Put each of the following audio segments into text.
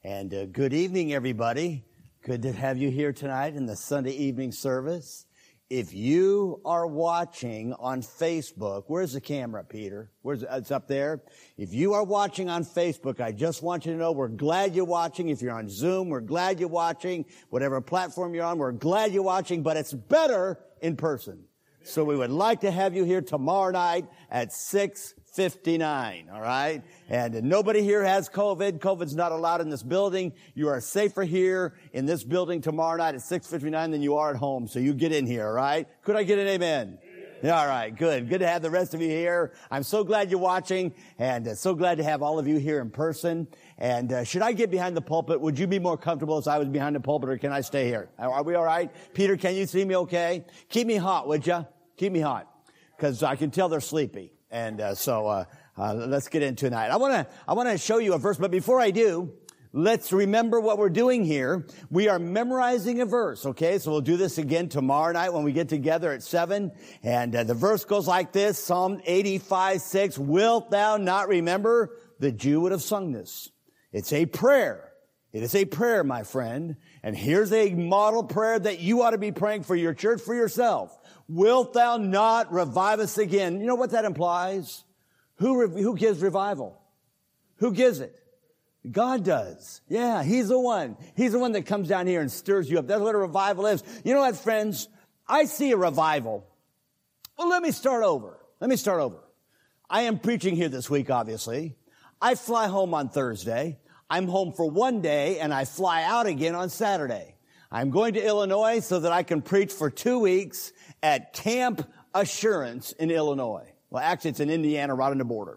And good evening, everybody. Good to have you here tonight in the Sunday evening service. If you are watching on Facebook, where's the camera, Peter? It's up there. If you are watching on Facebook, I just want you to know we're glad you're watching. If you're on Zoom, we're glad you're watching. Whatever platform you're on, we're glad you're watching, but it's better in person. So we would like to have you here tomorrow night at 6:59, all right? And nobody here has COVID. COVID's not allowed in this building. You are safer here in this building tomorrow night at 6:59 than you are at home. So you get in here, all right? Could I get an amen? Yeah, all right, good. Good to have the rest of you here. I'm so glad you're watching, and so glad to have all of you here in person. And should I get behind the pulpit? Would you be more comfortable if I was behind the pulpit, or can I stay here? Are we all right? Peter, can you see me okay? Keep me hot, would you? Keep me hot, because I can tell they're sleepy. And so let's get into tonight. I want to show you a verse, but before I do, let's remember what we're doing here. We are memorizing a verse, okay? So we'll do this again tomorrow night when we get together at 7. And the verse goes like this, Psalm 85:6. Wilt thou not remember? The Jew would have sung this. It's a prayer. It is a prayer, my friend. And here's a model prayer that you ought to be praying for your church, for yourself. Wilt thou not revive us again? You know what that implies? Who gives revival? Who gives it? God does. Yeah, He's the one. He's the one that comes down here and stirs you up. That's what a revival is. You know what, friends? I see a revival. Well, let me start over. I am preaching here this week, obviously. I fly home on Thursday. I'm home for one day, and I fly out again on Saturday. I'm going to Illinois so that I can preach for 2 weeks at Camp Assurance in Illinois. Well, actually, it's in Indiana, right on the border.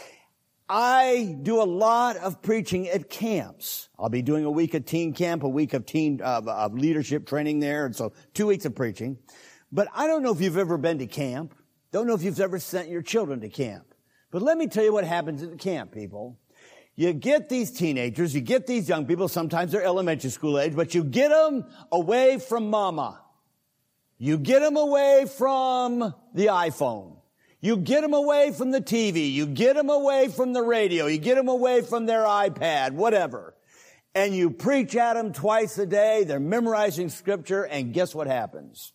I do a lot of preaching at camps. I'll be doing a week of teen camp, a week of teen of leadership training there, and so 2 weeks of preaching. But I don't know if you've ever been to camp. Don't know if you've ever sent your children to camp. But let me tell you what happens at the camp, people. You get these teenagers, you get these young people, sometimes they're elementary school age, but you get them away from mama. You get them away from the iPhone. You get them away from the TV. You get them away from the radio. You get them away from their iPad, whatever. And you preach at them twice a day. They're memorizing scripture, and guess what happens?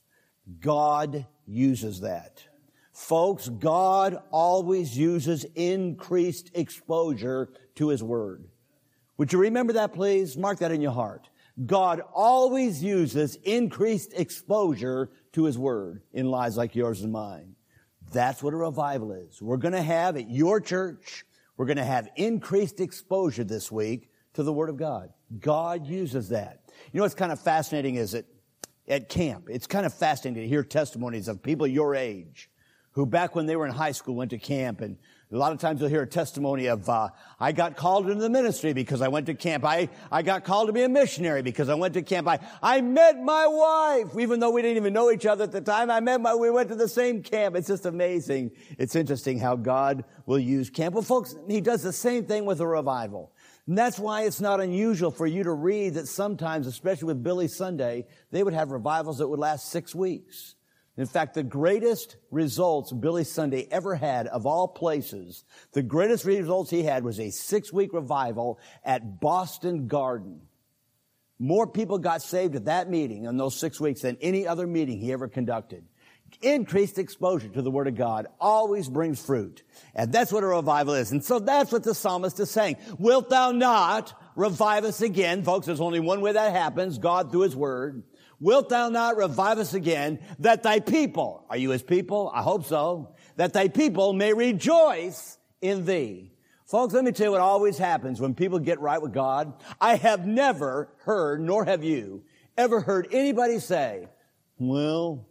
God uses that. Folks, God always uses increased exposure to His Word. Would you remember that, please? Mark that in your heart. God always uses increased exposure to His Word in lives like yours and mine. That's what a revival is. We're going to have at your church, we're going to have increased exposure this week to the Word of God. God uses that. You know what's kind of fascinating is that at camp, it's kind of fascinating to hear testimonies of people your age who back when they were in high school went to camp, and a lot of times you'll hear a testimony of, I got called into the ministry because I went to camp. I got called to be a missionary because I went to camp. I met my wife, even though we didn't even know each other at the time. We went to the same camp. It's just amazing. It's interesting how God will use camp. Well, folks, He does the same thing with a revival. And that's why it's not unusual for you to read that sometimes, especially with Billy Sunday, they would have revivals that would last 6 weeks. In fact, the greatest results Billy Sunday ever had of all places, the greatest results he had was a 6-week revival at Boston Garden. More people got saved at that meeting in those 6 weeks than any other meeting he ever conducted. Increased exposure to the Word of God always brings fruit. And that's what a revival is. And so that's what the psalmist is saying. Wilt thou not revive us again? Folks, there's only one way that happens, God through His Word. Wilt thou not revive us again, that thy people, are you His people? I hope so, that thy people may rejoice in thee. Folks, let me tell you what always happens when people get right with God. I have never heard, nor have you, ever heard anybody say, well,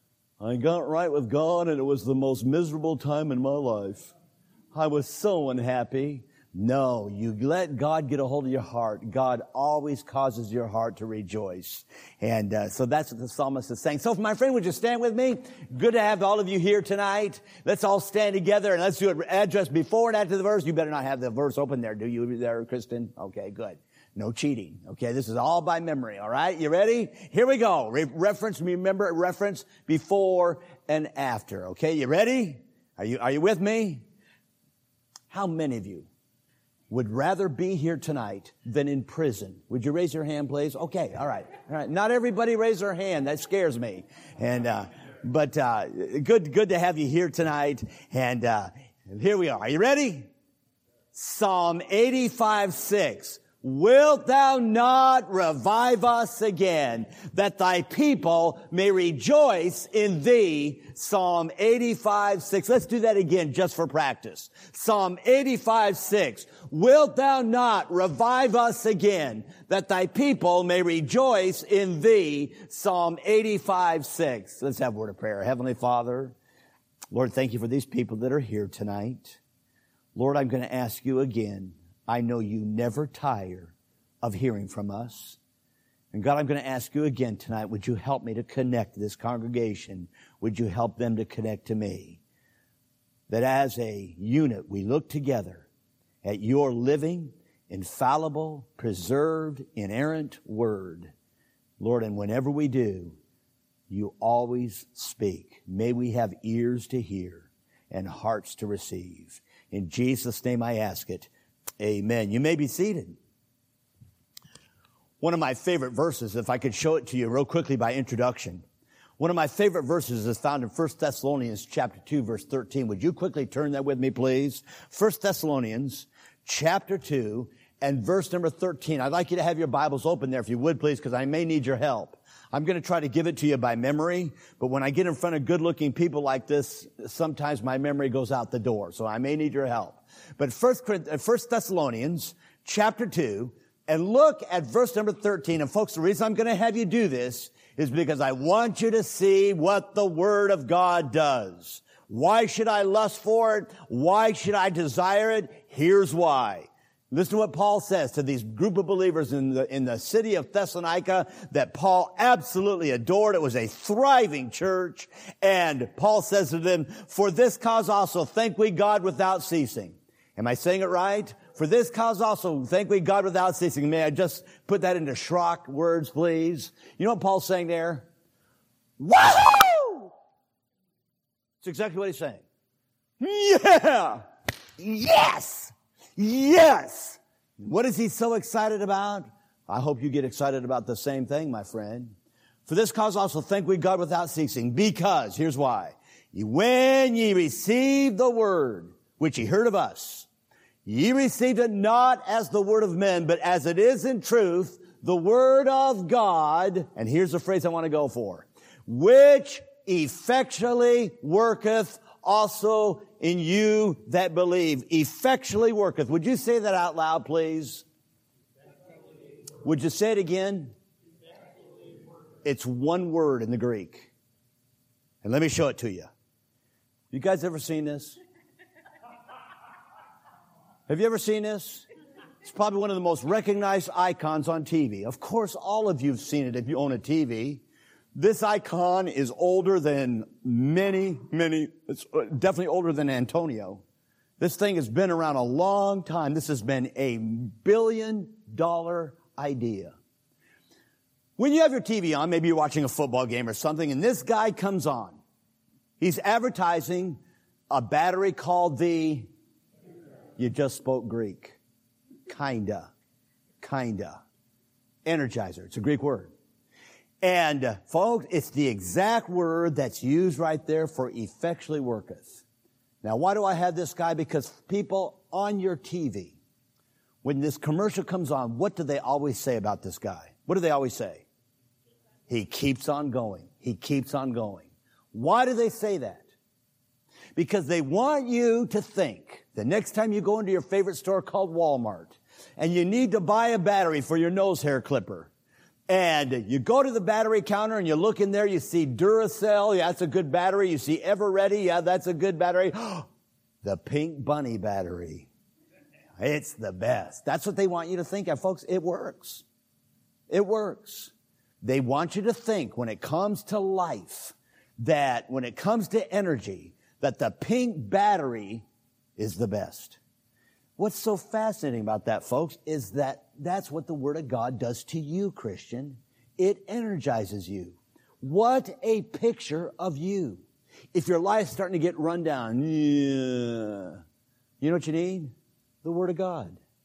I got right with God and it was the most miserable time in my life. I was so unhappy. No, you let God get a hold of your heart. God always causes your heart to rejoice. And so that's what the psalmist is saying. So, my friend, would you stand with me? Good to have all of you here tonight. Let's all stand together and let's do an address before and after the verse. You better not have the verse open there, do you there, Kristen? Okay, good. No cheating. Okay, this is all by memory, all right? You ready? Here we go. Remember reference before and after. Okay, you ready? Are you with me? How many of you would rather be here tonight than in prison? Would you raise your hand, please? Okay, all right. All right. Not everybody raise their hand. That scares me. And, but good to have you here tonight. And here we are. Are you ready? Psalm 85:6. Wilt thou not revive us again, that thy people may rejoice in thee? Psalm 85:6. Let's do that again just for practice. Psalm 85:6. Wilt thou not revive us again, that thy people may rejoice in thee? Psalm 85:6. Let's have a word of prayer. Heavenly Father, Lord, thank you for these people that are here tonight. Lord, I'm going to ask you again. I know you never tire of hearing from us. And God, I'm going to ask you again tonight, would you help me to connect to this congregation? Would you help them to connect to me? That as a unit, we look together at your living, infallible, preserved, inerrant word. Lord, and whenever we do, you always speak. May we have ears to hear and hearts to receive. In Jesus' name I ask it. Amen. You may be seated. One of my favorite verses, if I could show it to you real quickly by introduction. One of my favorite verses is found in 1 Thessalonians chapter 2, verse 13. Would you quickly turn that with me, please? 1 Thessalonians chapter 2 and verse number 13. I'd like you to have your Bibles open there if you would, please, because I may need your help. I'm going to try to give it to you by memory, but when I get in front of good-looking people like this, sometimes my memory goes out the door, so I may need your help. But 1 Thessalonians chapter 2, and look at verse number 13. And folks, the reason I'm going to have you do this is because I want you to see what the Word of God does. Why should I lust for it? Why should I desire it? Here's why. Listen to what Paul says to these group of believers in the city of Thessalonica that Paul absolutely adored. It was a thriving church. And Paul says to them, for this cause also thank we God without ceasing. Am I saying it right? For this cause also thank we God without ceasing. May I just put that into Schrock words, please? You know what Paul's saying there? Woohoo! That's exactly what he's saying. Yeah! Yes! Yes! What is he so excited about? I hope you get excited about the same thing, my friend. For this cause also thank we God without ceasing, because, here's why. When ye received the word, which ye heard of us, ye received it not as the word of men, but as it is in truth, the word of God, and here's the phrase I want to go for, which effectually worketh also in you that believe. Effectually worketh. Would you say that out loud, please? Would you say it again? It's one word in the Greek. And let me show it to you. You guys ever seen this? Have you ever seen this? It's probably one of the most recognized icons on TV. Of course, all of you have seen it if you own a TV. This icon is older than many, it's definitely older than Antonio. This thing has been around a long time. This has been a $1 billion idea. When you have your TV on, maybe you're watching a football game or something, and this guy comes on. He's advertising a battery called the, you just spoke Greek. Kinda. Energizer. It's a Greek word. And folks, it's the exact word that's used right there for effectually worketh. Now, why do I have this guy? Because people on your TV, when this commercial comes on, what do they always say about this guy? What do they always say? He keeps on going. He keeps on going. Why do they say that? Because they want you to think the next time you go into your favorite store called Walmart and you need to buy a battery for your nose hair clipper, and you go to the battery counter and you look in there, you see Duracell, yeah, that's a good battery. You see Everready, yeah, that's a good battery. The Pink Bunny battery. It's the best. That's what they want you to think of, folks. It works. It works. They want you to think when it comes to life, that when it comes to energy, that the pink battery is the best. What's so fascinating about that, folks, is that that's what the Word of God does to you, Christian. It energizes you. What a picture of you. If your life's starting to get run down, you know what you need? The Word of God.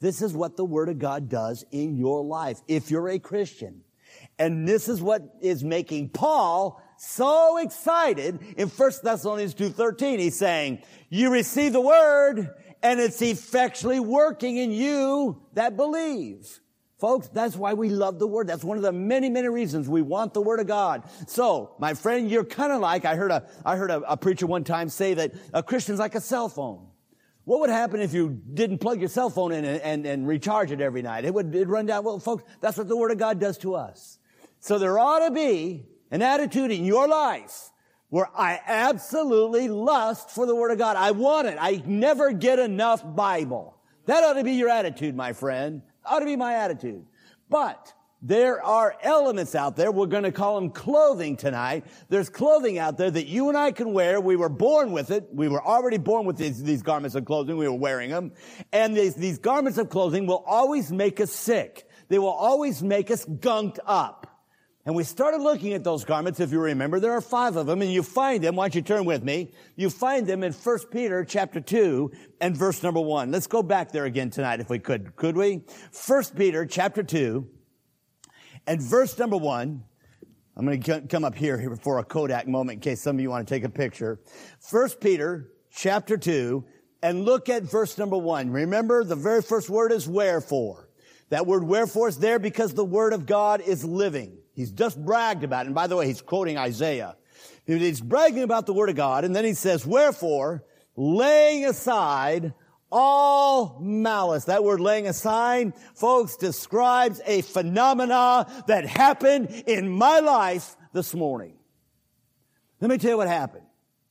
This is what the Word of God does in your life if you're a Christian. And this is what is making Paul so excited in 1 Thessalonians 2:13. He's saying, you receive the Word, and it's effectually working in you that believe. Folks, that's why we love the Word. That's one of the many, many reasons we want the Word of God. So, my friend, you're kind of like, I heard a preacher one time say that a Christian's like a cell phone. What would happen if you didn't plug your cell phone in and recharge it every night? It'd run down. Well, folks, that's what the Word of God does to us. So there ought to be an attitude in your life where I absolutely lust for the Word of God. I want it. I never get enough Bible. That ought to be your attitude, my friend. Ought to be my attitude. But there are elements out there. We're going to call them clothing tonight. There's clothing out there that you and I can wear. We were born with it. We were already born with these garments of clothing. We were wearing them. And these garments of clothing will always make us sick. They will always make us gunked up. And we started looking at those garments, if you remember. There are 5 of them, and you find them. Why don't you turn with me? You find them in 1 Peter chapter 2 and verse number 1. Let's go back there again tonight if we could. Could we? 1 Peter chapter 2 and verse number 1. I'm going to come up here for a Kodak moment in case some of you want to take a picture. 1 Peter chapter 2 and look at verse number 1. Remember, the very first word is wherefore. That word wherefore is there because the Word of God is living. He's just bragged about it. And by the way, he's quoting Isaiah. He's bragging about the Word of God. And then he says, wherefore, laying aside all malice. That word laying aside, folks, describes a phenomena that happened in my life this morning. Let me tell you what happened.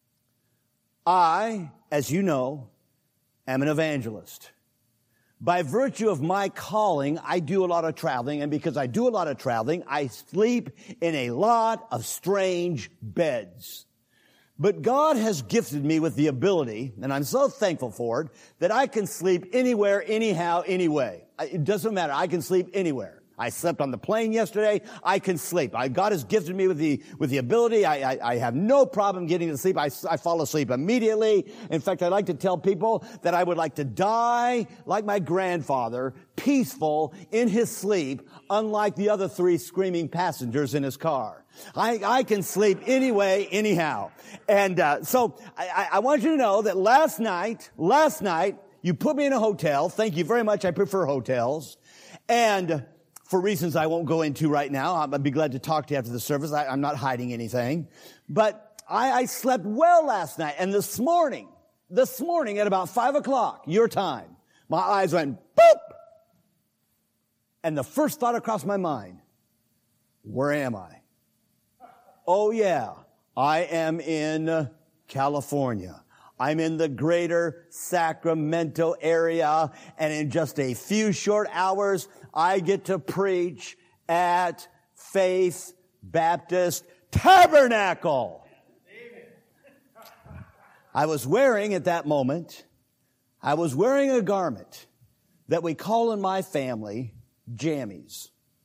I, as you know, am an evangelist. By virtue of my calling, I do a lot of traveling, and because I do a lot of traveling, I sleep in a lot of strange beds. But God has gifted me with the ability, and I'm so thankful for it, that I can sleep anywhere, anyhow, anyway. It doesn't matter. I can sleep anywhere. I slept on the plane yesterday. I can sleep. God has gifted me with the ability. I have no problem getting to sleep. I fall asleep immediately. In fact, I like to tell people that I would like to die like my grandfather, peaceful in his sleep, unlike the other 3 screaming passengers in his car. I can sleep anyway, anyhow. And so I want you to know that last night, you put me in a hotel. Thank you very much. I prefer hotels. And for reasons I won't go into right now, I'd be glad to talk to you after the service. I'm not hiding anything. But I slept well last night. And this morning at about 5 o'clock, your time, my eyes went boop. And the first thought across my mind, where am I? Oh yeah, I am in California. I'm in the greater Sacramento area, and in just a few short hours, I get to preach at Faith Baptist Tabernacle. I was wearing at that moment, a garment that we call in my family jammies.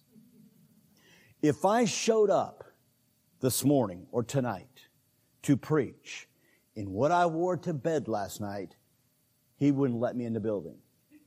If I showed up this morning or tonight to preach in what I wore to bed last night, he wouldn't let me in the building.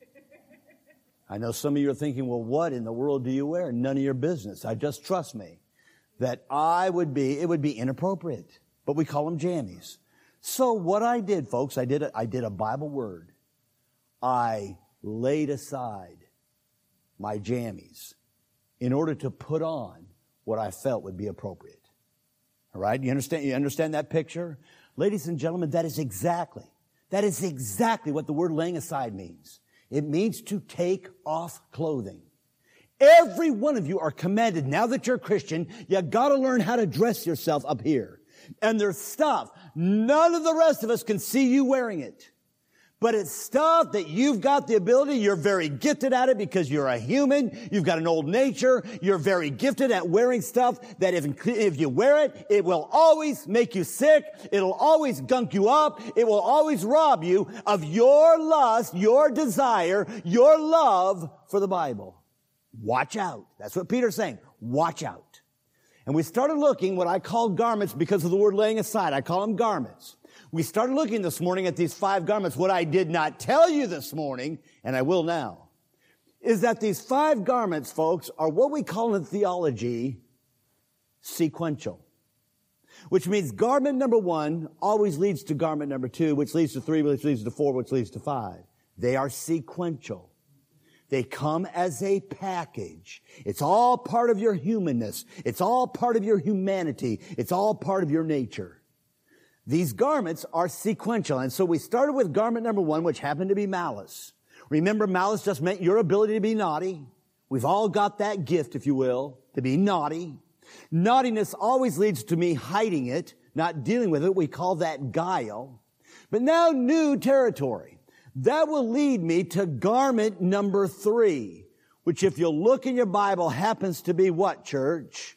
I know some of you are thinking, well, what in the world do you wear? None of your business. Just trust me that it would be inappropriate. But we call them jammies. So what I did, folks, I did a Bible word. I laid aside my jammies in order to put on what I felt would be appropriate. All right? You understand that picture? Ladies and gentlemen, that is exactly what the word laying aside means. It means to take off clothing. Every one of you are commanded, now that you're a Christian, you gotta learn how to dress yourself up here. And there's stuff, none of the rest of us can see you wearing it. But it's stuff that you've got the ability, you're very gifted at it because you're a human, you've got an old nature, you're very gifted at wearing stuff that if you wear it, it will always make you sick, it'll always gunk you up, it will always rob you of your lust, your desire, your love for the Bible. Watch out. That's what Peter's saying. Watch out. And we started looking what I call garments because of the word laying aside. I call them garments. We started looking this morning at these 5 garments. What I did not tell you this morning, and I will now, is that these 5 garments, folks, are what we call in theology sequential. Which means garment number 1 always leads to garment number 2, which leads to 3, which leads to 4, which leads to 5. They are sequential. They come as a package. It's all part of your humanness. It's all part of your humanity. It's all part of your nature. These garments are sequential. And so we started with garment number 1, which happened to be malice. Remember, malice just meant your ability to be naughty. We've all got that gift, if you will, to be naughty. Naughtiness always leads to me hiding it, not dealing with it. We call that guile. But now new territory. That will lead me to garment number 3, which if you'll look in your Bible happens to be what, church?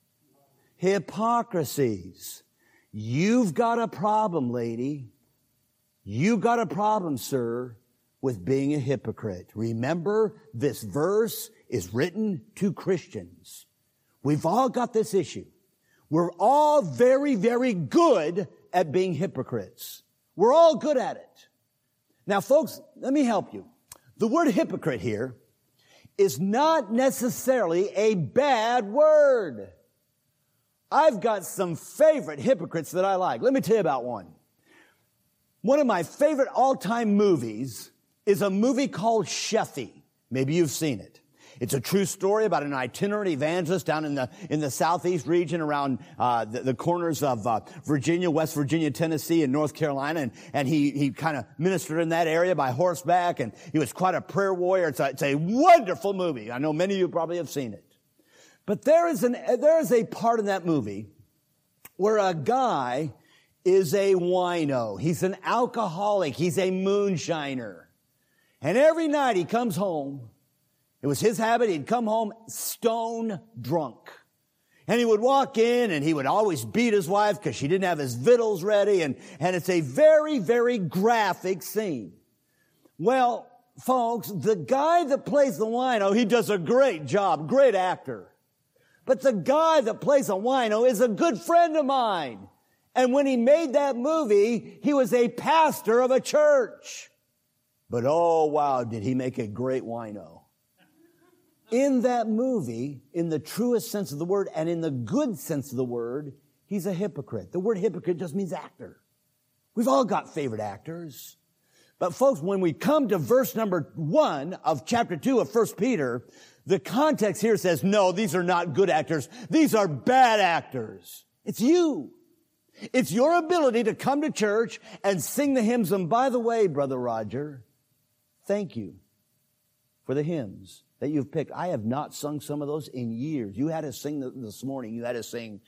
Hypocrisies. You've got a problem, lady. You've got a problem, sir, with being a hypocrite. Remember, this verse is written to Christians. We've all got this issue. We're all very, very good at being hypocrites. We're all good at it. Now, folks, let me help you. The word hypocrite here is not necessarily a bad word. I've got some favorite hypocrites that I like. Let me tell you about one. One of my favorite all-time movies is a movie called Sheffy. Maybe you've seen it. It's a true story about an itinerant evangelist down in the southeast region around the corners of Virginia, West Virginia, Tennessee, and North Carolina, and he kind of ministered in that area by horseback, and he was quite a prayer warrior. It's a wonderful movie. I know many of you probably have seen it. But there is a part in that movie where a guy is a wino. He's an alcoholic. He's a moonshiner. And every night he comes home. It was his habit. He'd come home stone drunk. And he would walk in and he would always beat his wife because she didn't have his victuals ready. And it's a very, very graphic scene. Well, folks, the guy that plays the wino, he does a great job, great actor. But the guy that plays a wino is a good friend of mine. And when he made that movie, he was a pastor of a church. But oh, wow, did he make a great wino. In that movie, in the truest sense of the word and in the good sense of the word, he's a hypocrite. The word hypocrite just means actor. We've all got favorite actors. But folks, when we come to verse number 1 of chapter 2 of 1 Peter, the context here says, no, these are not good actors. These are bad actors. It's you. It's your ability to come to church and sing the hymns. And by the way, Brother Roger, thank you for the hymns that you've picked. I have not sung some of those in years. You had to sing this morning. You had to sing,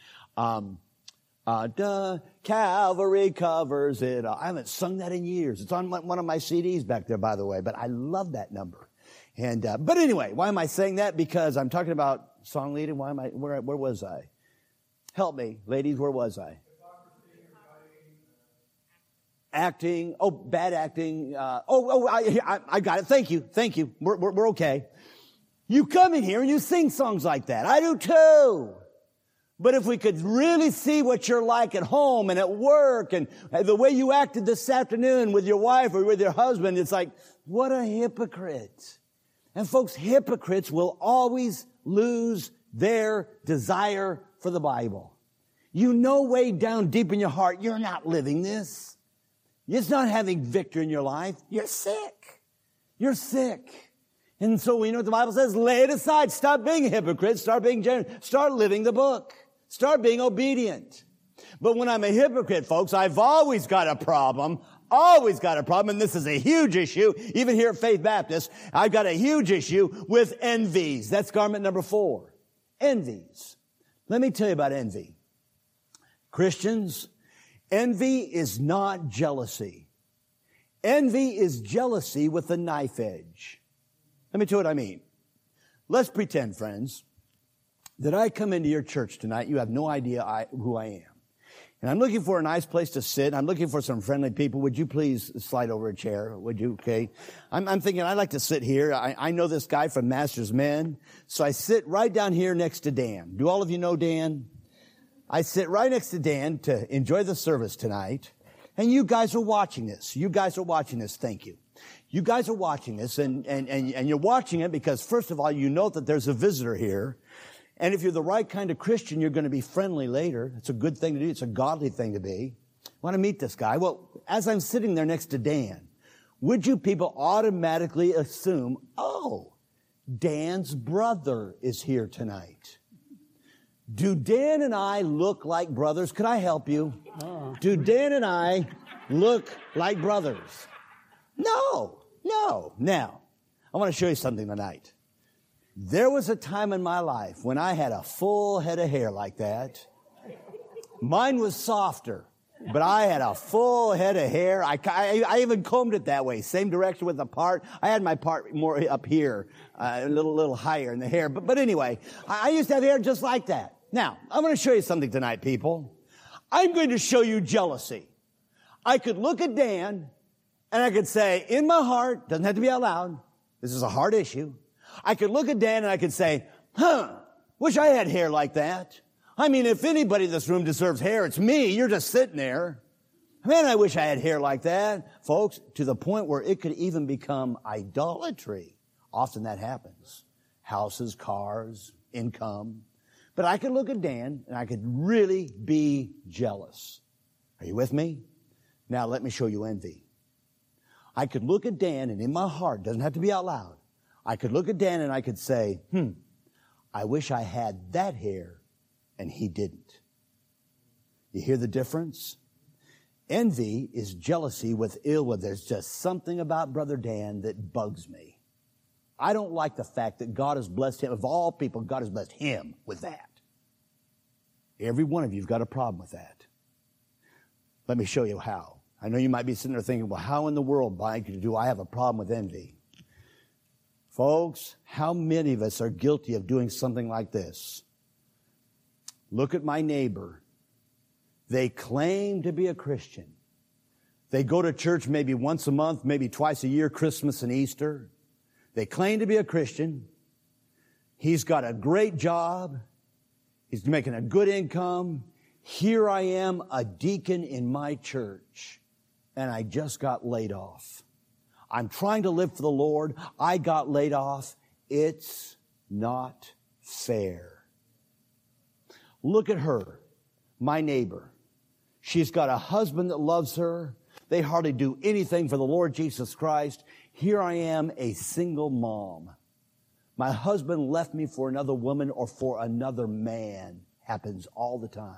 Calvary covers it all. I haven't sung that in years. It's on one of my CDs back there, by the way, but I love that number. And, but anyway, why am I saying that? Because I'm talking about song leading. Where was I? Help me, ladies, where was I? Acting. Oh, bad acting. I got it. Thank you. We're okay. You come in here and you sing songs like that. I do too. But if we could really see what you're like at home and at work and the way you acted this afternoon with your wife or with your husband, it's like, what a hypocrite. And folks, hypocrites will always lose their desire for the Bible. You know way down deep in your heart, you're not living this. It's not having victory in your life. You're sick. You're sick. And so we know what the Bible says, lay it aside. Stop being a hypocrite. Start being genuine. Start living the book. Start being obedient. But when I'm a hypocrite, folks, I've always got a problem. Always got a problem. And this is a huge issue. Even here at Faith Baptist, I've got a huge issue with envies. That's garment number 4. Envies. Let me tell you about envy. Christians, envy is not jealousy. Envy is jealousy with a knife edge. Let me tell you what I mean. Let's pretend, friends, that I come into your church tonight. You have no idea who I am. And I'm looking for a nice place to sit. I'm looking for some friendly people. Would you please slide over a chair? Would you? Okay. I'm thinking I'd like to sit here. I know this guy from Master's Men. So I sit right down here next to Dan. Do all of you know Dan? I sit right next to Dan to enjoy the service tonight. And you guys are watching this. Thank you. You guys are watching this, and you're watching it because, first of all, you know that there's a visitor here. And if you're the right kind of Christian, you're going to be friendly later. It's a good thing to do. It's a godly thing to be. Want to meet this guy? Well, as I'm sitting there next to Dan, would you people automatically assume, oh, Dan's brother is here tonight? Do Dan and I look like brothers? Could I help you? Do Dan and I look like brothers? No. Now, I want to show you something tonight. There was a time in my life when I had a full head of hair like that. Mine was softer, but I had a full head of hair. I even combed it that way, same direction with the part. I had my part more up here, a little higher in the hair. But anyway, I used to have hair just like that. Now, I'm going to show you something tonight, people. I'm going to show you jealousy. I could look at Dan, and I could say, in my heart, doesn't have to be out loud, this is a hard issue. I could look at Dan and I could say, wish I had hair like that. I mean, if anybody in this room deserves hair, it's me. You're just sitting there. Man, I wish I had hair like that. Folks, to the point where it could even become idolatry. Often that happens. Houses, cars, income. But I could look at Dan and I could really be jealous. Are you with me? Now let me show you envy. I could look at Dan and in my heart, doesn't have to be out loud, I could look at Dan and I could say, I wish I had that hair and he didn't. You hear the difference? Envy is jealousy with ill will. There's just something about Brother Dan that bugs me. I don't like the fact that God has blessed him. Of all people, God has blessed him with that. Every one of you have got a problem with that. Let me show you how. I know you might be sitting there thinking, well, how in the world, Mike, do I have a problem with envy? Folks, how many of us are guilty of doing something like this? Look at my neighbor. They claim to be a Christian. They go to church maybe once a month, maybe twice a year, Christmas and Easter. They claim to be a Christian. He's got a great job. He's making a good income. Here I am, a deacon in my church, and I just got laid off. I'm trying to live for the Lord. I got laid off. It's not fair. Look at her, my neighbor. She's got a husband that loves her. They hardly do anything for the Lord Jesus Christ. Here I am, a single mom. My husband left me for another woman or for another man. Happens all the time.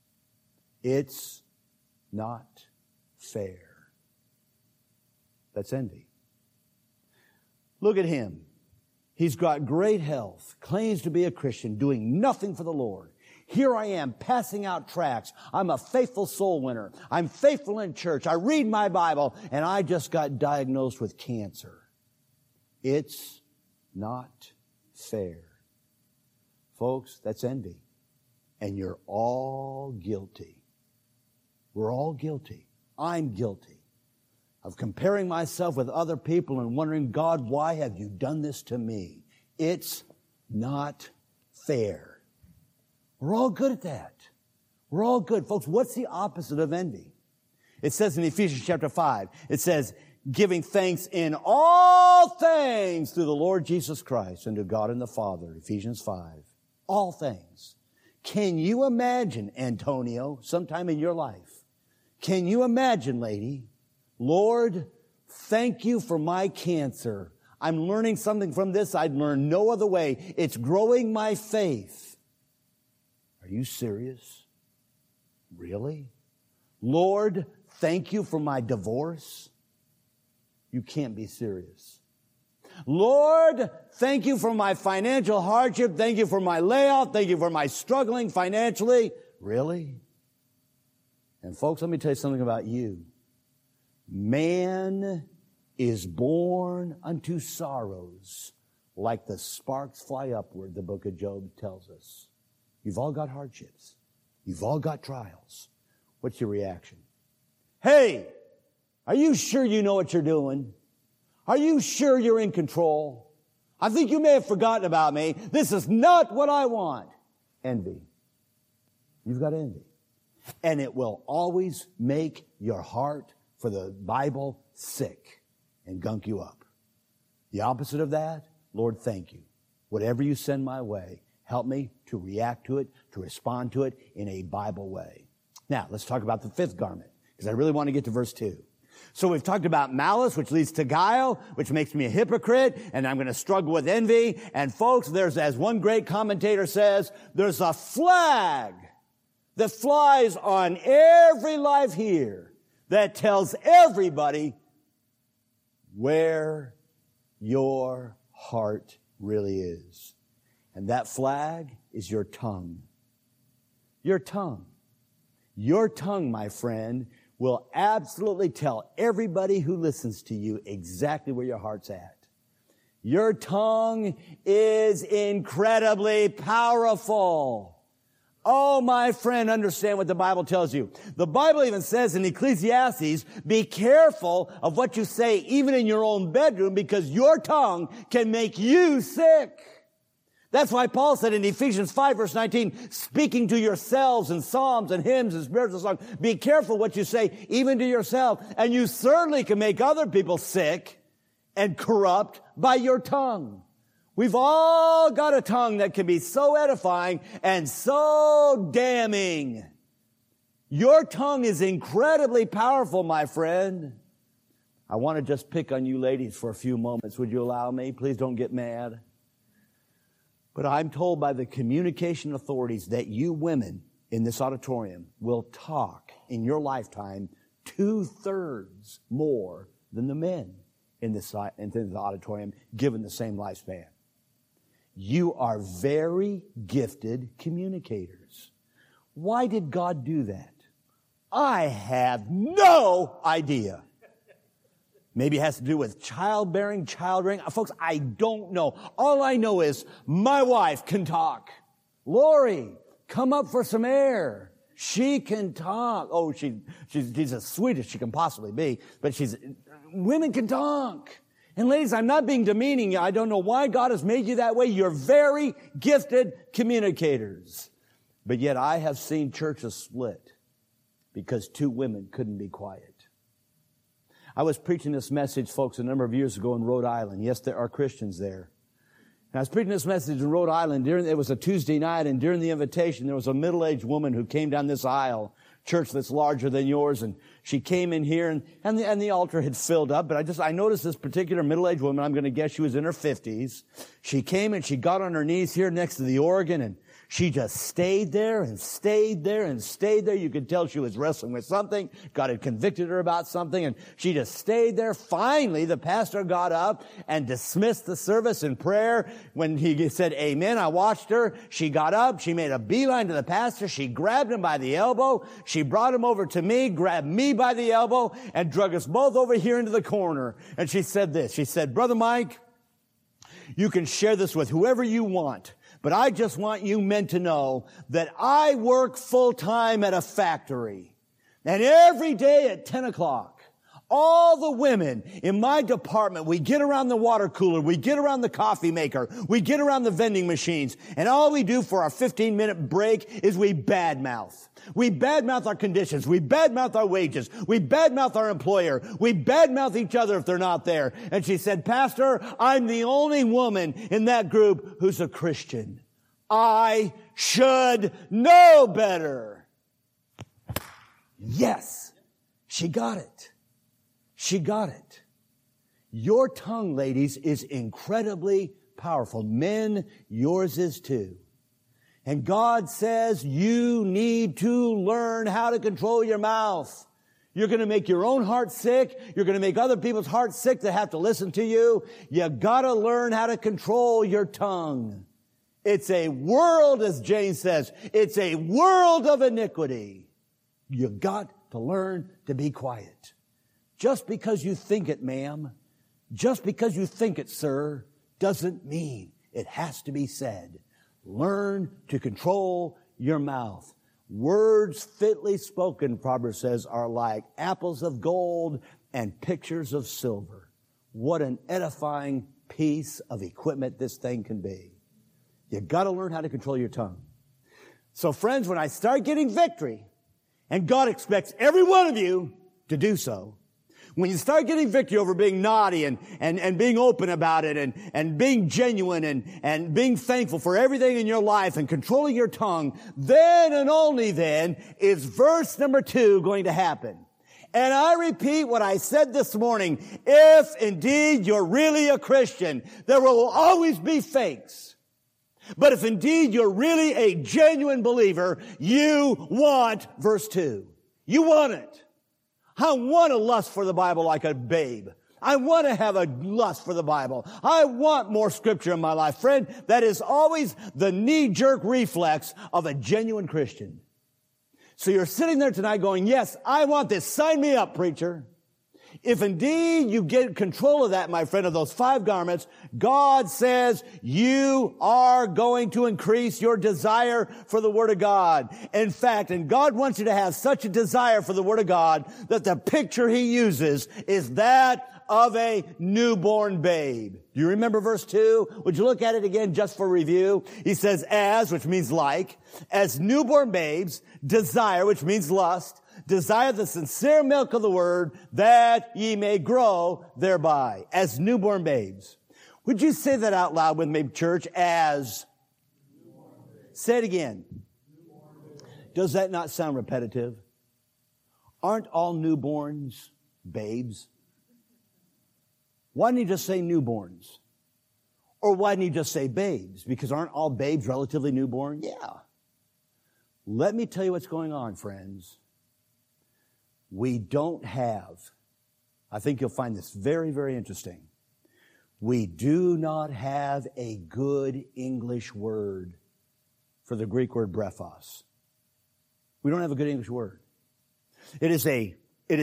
It's not fair. That's envy. Look at him. He's got great health, claims to be a Christian, doing nothing for the Lord. Here I am passing out tracts. I'm a faithful soul winner. I'm faithful in church. I read my Bible, and I just got diagnosed with cancer. It's not fair. Folks, that's envy. And you're all guilty. We're all guilty. I'm guilty of comparing myself with other people and wondering, God, why have you done this to me? It's not fair. We're all good at that. We're all good. Folks, what's the opposite of envy? It says in Ephesians chapter 5, it says, giving thanks in all things through the Lord Jesus Christ and to God and the Father. Ephesians 5. All things. Can you imagine, Antonio, sometime in your life? Can you imagine, lady, Lord, thank you for my cancer. I'm learning something from this I'd learn no other way. It's growing my faith. Are you serious? Really? Lord, thank you for my divorce. You can't be serious. Lord, thank you for my financial hardship. Thank you for my layoff. Thank you for my struggling financially. Really? And folks, let me tell you something about you. Man is born unto sorrows like the sparks fly upward, the book of Job tells us. You've all got hardships. You've all got trials. What's your reaction? Hey, are you sure you know what you're doing? Are you sure you're in control? I think you may have forgotten about me. This is not what I want. Envy. You've got envy. And it will always make your heart, for the Bible, sick. and gunk you up. The opposite of that, Lord, thank you. Whatever you send my way, help me to react to it, to respond to it in a Bible way. Now, let's talk about the fifth garment, because I really want to get to verse 2. So we've talked about malice, which leads to guile, which makes me a hypocrite, and I'm going to struggle with envy. And folks, there's, as one great commentator says, there's a flag that flies on every life here that tells everybody where your heart really is. And that flag is your tongue. Your tongue. Your tongue, my friend, will absolutely tell everybody who listens to you exactly where your heart's at. Your tongue is incredibly powerful. Oh, my friend, understand what the Bible tells you. The Bible even says in Ecclesiastes, be careful of what you say even in your own bedroom, because your tongue can make you sick. That's why Paul said in Ephesians 5 verse 19, speaking to yourselves in psalms and hymns and spiritual songs, be careful what you say even to yourself. And you certainly can make other people sick and corrupt by your tongue. We've all got a tongue that can be so edifying and so damning. Your tongue is incredibly powerful, my friend. I want to just pick on you ladies for a few moments. Would you allow me? Please don't get mad. But I'm told by the communication authorities that you women in this auditorium will talk in your lifetime 2/3 more than the men in this auditorium, given the same lifespan. You are very gifted communicators. Why did God do that? I have no idea. Maybe it has to do with childbearing, child rearing. Folks, I don't know. All I know is my wife can talk. Lori, come up for some air. She can talk. Oh, she's as sweet as she can possibly be, but women can talk. And ladies, I'm not being demeaning. I don't know why God has made you that way. You're very gifted communicators. But yet I have seen churches split because two women couldn't be quiet. I was preaching this message, folks, a number of years ago in Rhode Island. Yes, there are Christians there. And I was preaching this message in Rhode Island. It was a Tuesday night, and during the invitation, there was a middle-aged woman who came down this aisle, church that's larger than yours, and she came in here, and the altar had filled up, but I noticed this particular middle-aged woman, I'm going to guess she was in her 50s. She came and she got on her knees here next to the organ, and she just stayed there and stayed there and stayed there. You could tell she was wrestling with something. God had convicted her about something, and she just stayed there. Finally, the pastor got up and dismissed the service in prayer. When he said amen, I watched her. She got up. She made a beeline to the pastor. She grabbed him by the elbow. She brought him over to me, grabbed me by the elbow, and drug us both over here into the corner. And she said this. She said, Brother Mike, you can share this with whoever you want, but I just want you men to know that I work full-time at a factory. And every day at 10 o'clock, all the women in my department, we get around the water cooler, we get around the coffee maker, we get around the vending machines, and all we do for our 15-minute break is we badmouth. We badmouth our conditions. We badmouth our wages. We badmouth our employer. We badmouth each other if they're not there. And she said, Pastor, I'm the only woman in that group who's a Christian. I should know better. Yes, she got it. She got it. Your tongue, ladies, is incredibly powerful. Men, yours is too. And God says you need to learn how to control your mouth. You're going to make your own heart sick. You're going to make other people's hearts sick that have to listen to you. You got to learn how to control your tongue. It's a world, as James says, it's a world of iniquity. You got to learn to be quiet. Just because you think it, ma'am, just because you think it, sir, doesn't mean it has to be said. Learn to control your mouth. Words fitly spoken, Proverbs says, are like apples of gold and pictures of silver. What an edifying piece of equipment this thing can be. You got to learn how to control your tongue. So friends, when I start getting victory, and God expects every one of you to do so, When you start getting victory over being naughty and being open about it and being genuine and being thankful for everything in your life and controlling your tongue, then and only then is verse number 2 going to happen. And I repeat what I said this morning. If indeed you're really a Christian, there will always be fakes. But if indeed you're really a genuine believer, you want verse 2. You want it. I want to lust for the Bible like a babe. I want to have a lust for the Bible. I want more scripture in my life. Friend, that is always the knee-jerk reflex of a genuine Christian. So you're sitting there tonight going, yes, I want this. Sign me up, preacher. If indeed you get control of that, my friend, of those 5 garments, God says you are going to increase your desire for the Word of God. In fact, and God wants you to have such a desire for the Word of God that the picture He uses is that of a newborn babe. Do you remember verse 2? Would you look at it again just for review? He says, as, which means like, as newborn babes, desire, which means lust, desire the sincere milk of the word, that ye may grow thereby. As newborn babes. Would you say that out loud with me, church? As. Say it again. Does that not sound repetitive? Aren't all newborns babes? Why didn't he just say newborns? Or why didn't he just say babes? Because aren't all babes relatively newborn? Yeah. Let me tell you what's going on, friends. We don't have, I think you'll find this very, very interesting. We do not have a good English word for the Greek word brephos. We don't have a good English word. It is a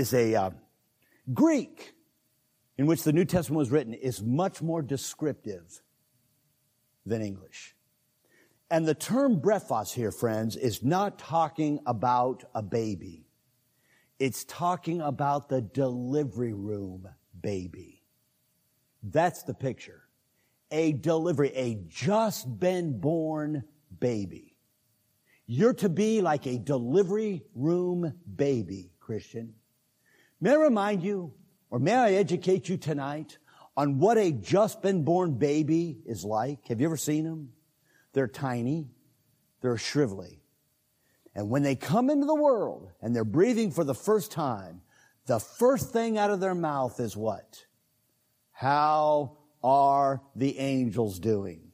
Greek in which the New Testament was written is much more descriptive than English. And the term brephos here, friends, is not talking about a baby. It's talking about the delivery room baby. That's the picture. A just been born baby. You're to be like a delivery room baby, Christian. May I remind you, or may I educate you tonight on what a just been born baby is like? Have you ever seen them? They're tiny. They're shrivelly. And when they come into the world and they're breathing for the first time, the first thing out of their mouth is what? How are the Angels doing?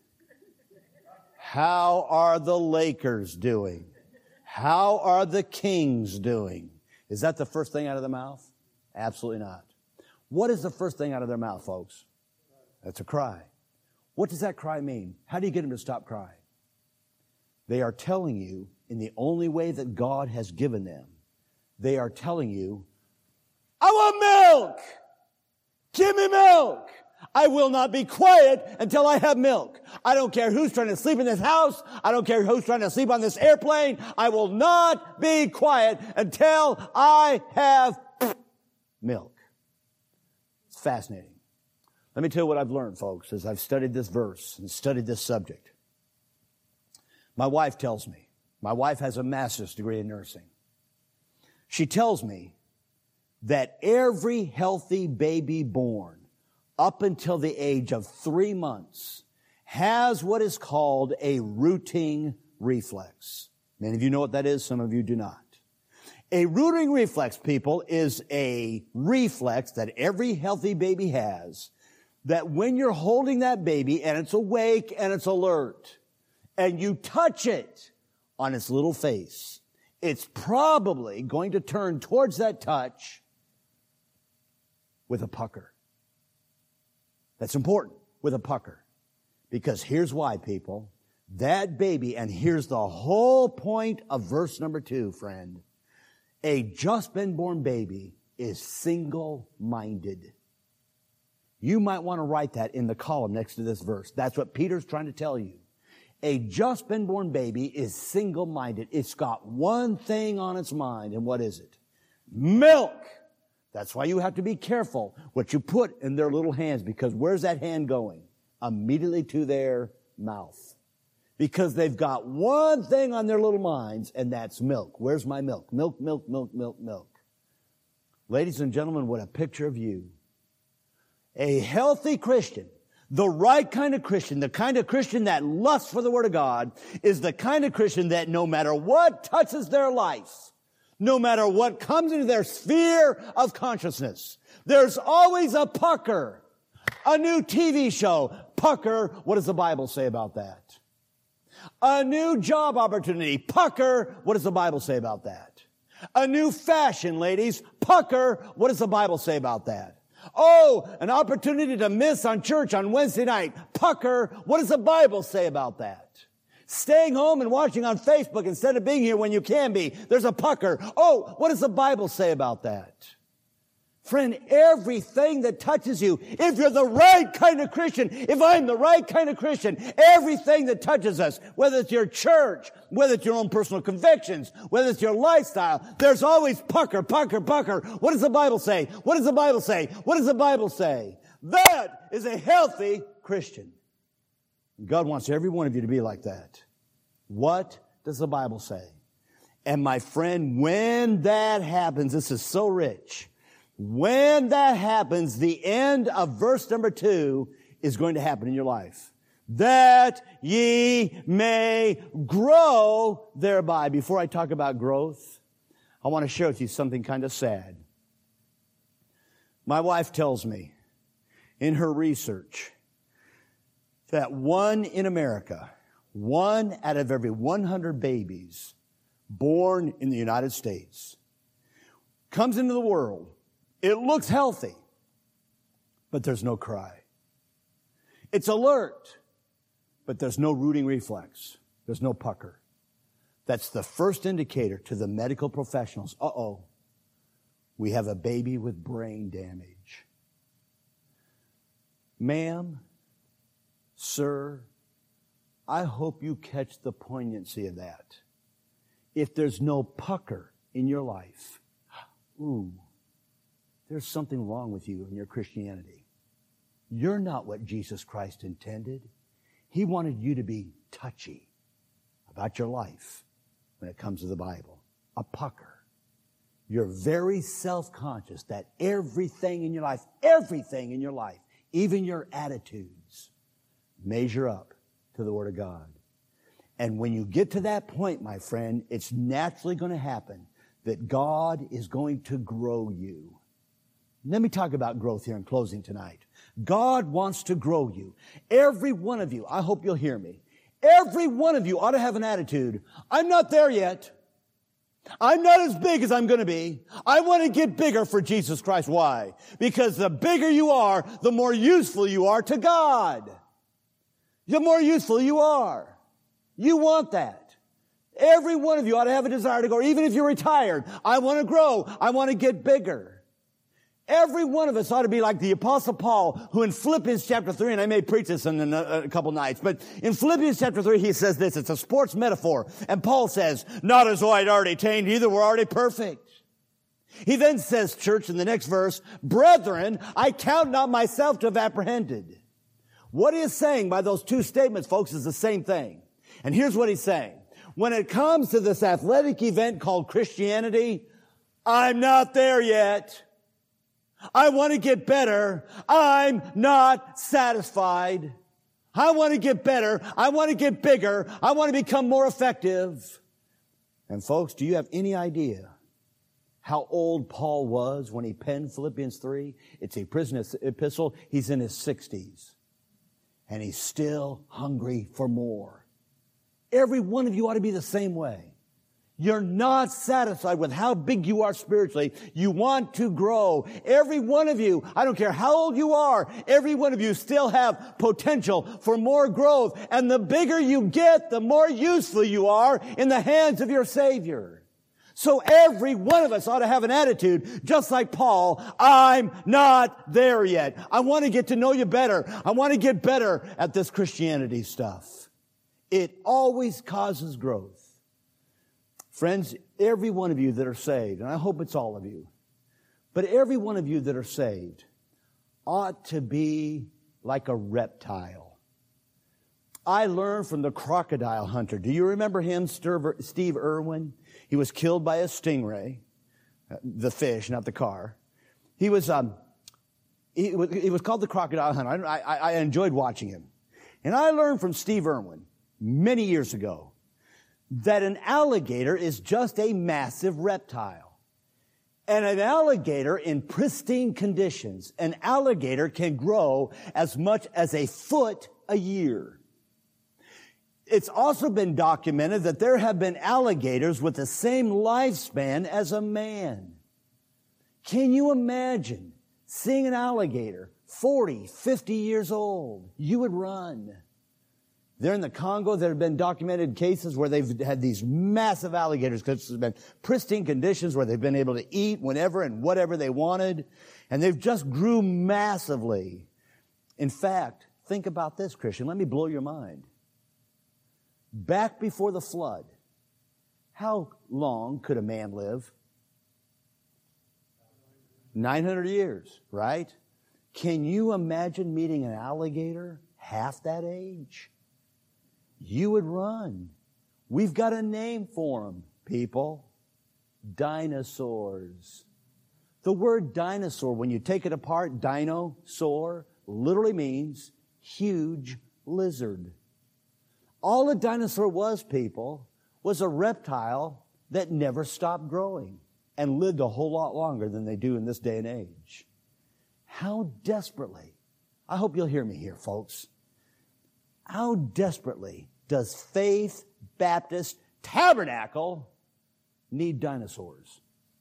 How are the Lakers doing? How are the Kings doing? Is that the first thing out of the mouth? Absolutely not. What is the first thing out of their mouth, folks? That's a cry. What does that cry mean? How do you get them to stop crying? They are telling you, in the only way that God has given them, they are telling you, I want milk! Give me milk! I will not be quiet until I have milk. I don't care who's trying to sleep in this house. I don't care who's trying to sleep on this airplane. I will not be quiet until I have milk. It's fascinating. Let me tell you what I've learned, folks, as I've studied this verse and studied this subject. My wife tells me, my wife has a master's degree in nursing. She tells me that every healthy baby born up until the age of 3 months has what is called a rooting reflex. Many of you know what that is. Some of you do not. A rooting reflex, people, is a reflex that every healthy baby has, that when you're holding that baby and it's awake and it's alert, and you touch it on its little face, it's probably going to turn towards that touch with a pucker. That's important, with a pucker. Because here's why, people. That baby, and here's the whole point of verse number 2, friend. A just been born baby is single-minded. You might want to write that in the column next to this verse. That's what Peter's trying to tell you. A just been born baby is single-minded. It's got one thing on its mind, and what is it? Milk. That's why you have to be careful what you put in their little hands, because where's that hand going? Immediately to their mouth. Because they've got one thing on their little minds, and that's milk. Where's my milk? Milk, milk, milk, milk, milk. Ladies and gentlemen, what a picture of you. A healthy Christian, the right kind of Christian, the kind of Christian that lusts for the Word of God, is the kind of Christian that no matter what touches their life, no matter what comes into their sphere of consciousness, there's always a pucker, a new TV show. Pucker, what does the Bible say about that? A new job opportunity. Pucker, what does the Bible say about that? A new fashion, ladies. Pucker, what does the Bible say about that? Oh, an opportunity to miss on church on Wednesday night. Pucker, what does the Bible say about that? Staying home and watching on Facebook instead of being here when you can be. There's a pucker. Oh, what does the Bible say about that? Friend, everything that touches you, if you're the right kind of Christian, if I'm the right kind of Christian, everything that touches us, whether it's your church, whether it's your own personal convictions, whether it's your lifestyle, there's always pucker, pucker, pucker. What does the Bible say? What does the Bible say? What does the Bible say? That is a healthy Christian. God wants every one of you to be like that. What does the Bible say? And my friend, when that happens, this is so rich. When that happens, the end of verse number 2 is going to happen in your life. That ye may grow thereby. Before I talk about growth, I want to share with you something kind of sad. My wife tells me in her research that one in America, 1 out of every 100 babies born in the United States comes into the world. It looks healthy, but there's no cry. It's alert, but there's no rooting reflex. There's no pucker. That's the first indicator to the medical professionals. Uh-oh, we have a baby with brain damage. Ma'am, sir, I hope you catch the poignancy of that. If there's no pucker in your life, there's something wrong with you and your Christianity. You're not what Jesus Christ intended. He wanted you to be touchy about your life when it comes to the Bible. A pucker. You're very self-conscious that everything in your life, even your attitudes, measure up to the Word of God. And when you get to that point, my friend, it's naturally going to happen that God is going to grow you. Let me talk about growth here in closing tonight. God wants to grow you. Every one of you, I hope you'll hear me. Every one of you ought to have an attitude. I'm not there yet. I'm not as big as I'm going to be. I want to get bigger for Jesus Christ. Why? Because the bigger you are, the more useful you are to God. The more useful you are. You want that. Every one of you ought to have a desire to grow. Even if you're retired, I want to grow. I want to get bigger. Every one of us ought to be like the Apostle Paul, who in Philippians chapter 3, and I may preach this in a couple nights, but in Philippians chapter 3, he says this. It's a sports metaphor. And Paul says, not as though I'd already attained, either we're already perfect. He then says, church, in the next verse, brethren, I count not myself to have apprehended. What he is saying by those two statements, folks, is the same thing. And here's what he's saying. When it comes to this athletic event called Christianity, I'm not there yet. I want to get better. I'm not satisfied. I want to get better. I want to get bigger. I want to become more effective. And folks, do you have any idea how old Paul was when he penned Philippians 3? It's a prison epistle. He's in his 60s. And he's still hungry for more. Every one of you ought to be the same way. You're not satisfied with how big you are spiritually. You want to grow. Every one of you, I don't care how old you are, every one of you still have potential for more growth. And the bigger you get, the more useful you are in the hands of your Savior. So every one of us ought to have an attitude, just like Paul, I'm not there yet. I want to get to know you better. I want to get better at this Christianity stuff. It always causes growth. Friends, every one of you that are saved, and I hope it's all of you, but every one of you that are saved ought to be like a reptile. I learned from the crocodile hunter. Do you remember him, Steve Irwin? He was killed by a stingray. the fish, not the car. He was called the Crocodile Hunter. I enjoyed watching him. And I learned from Steve Irwin many years ago that an alligator is just a massive reptile. And an alligator in pristine conditions, an alligator can grow as much as a foot a year. It's also been documented that there have been alligators with the same lifespan as a man. Can you imagine seeing an alligator 40, 50 years old? You would run. There in the Congo, there have been documented cases where they've had these massive alligators because there's been pristine conditions where they've been able to eat whenever and whatever they wanted, and they've just grew massively. In fact, think about this, Christian. Let me blow your mind. Back before the flood, how long could a man live? 900 years, right? Can you imagine meeting an alligator half that age? You would run. We've got a name for them, people. Dinosaurs. The word dinosaur, when you take it apart, dinosaur, literally means huge lizard. All a dinosaur was, people, was a reptile that never stopped growing and lived a whole lot longer than they do in this day and age. How desperately, I hope you'll hear me here, folks, how desperately does Faith Baptist Tabernacle need dinosaurs?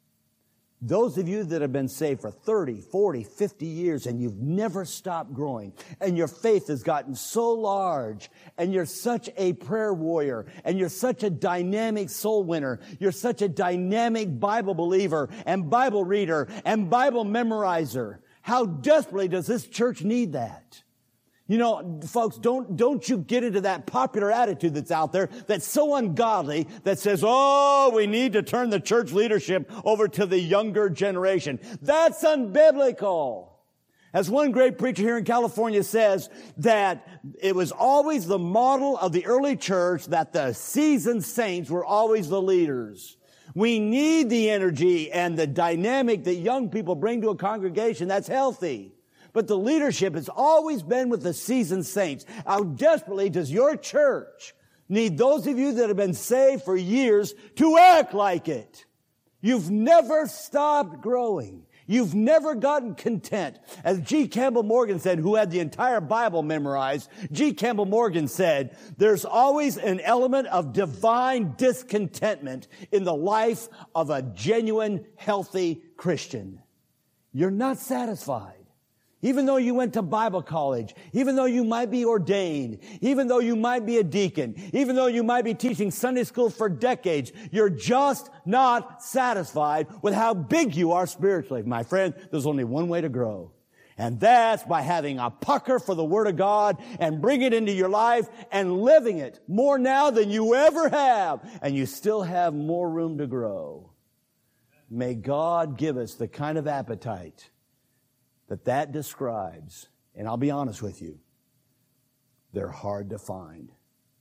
Those of you that have been saved for 30, 40, 50 years and you've never stopped growing and your faith has gotten so large and you're such a prayer warrior and you're such a dynamic soul winner, you're such a dynamic Bible believer and Bible reader and Bible memorizer. How desperately does this church need that? You know, folks, don't you get into that popular attitude that's out there that's so ungodly that says, oh, we need to turn the church leadership over to the younger generation. That's unbiblical. As one great preacher here in California says, that it was always the model of the early church that the seasoned saints were always the leaders. We need the energy and the dynamic that young people bring to a congregation that's healthy. But the leadership has always been with the seasoned saints. How desperately does your church need those of you that have been saved for years to act like it? You've never stopped growing. You've never gotten content. As G. Campbell Morgan said, who had the entire Bible memorized, G. Campbell Morgan said, there's always an element of divine discontentment in the life of a genuine, healthy Christian. You're not satisfied. Even though you went to Bible college, even though you might be ordained, even though you might be a deacon, even though you might be teaching Sunday school for decades, you're just not satisfied with how big you are spiritually. My friend, there's only one way to grow. And that's by having a pucker for the Word of God and bring it into your life and living it more now than you ever have. And you still have more room to grow. May God give us the kind of appetite that describes, and I'll be honest with you, they're hard to find.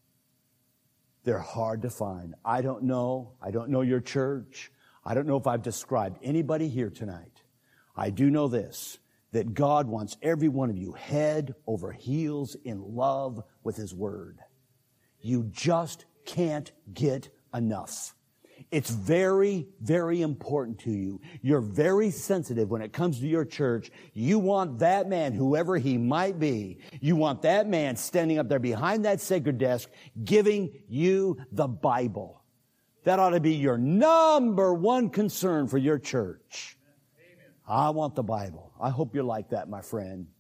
They're hard to find. I don't know your church. I don't know if I've described anybody here tonight. I do know this, that God wants every one of you head over heels in love with His Word. You just can't get enough. It's very, very important to you. You're very sensitive when it comes to your church. You want that man, whoever he might be, you want that man standing up there behind that sacred desk giving you the Bible. That ought to be your number one concern for your church. Amen. I want the Bible. I hope you're like that, my friend.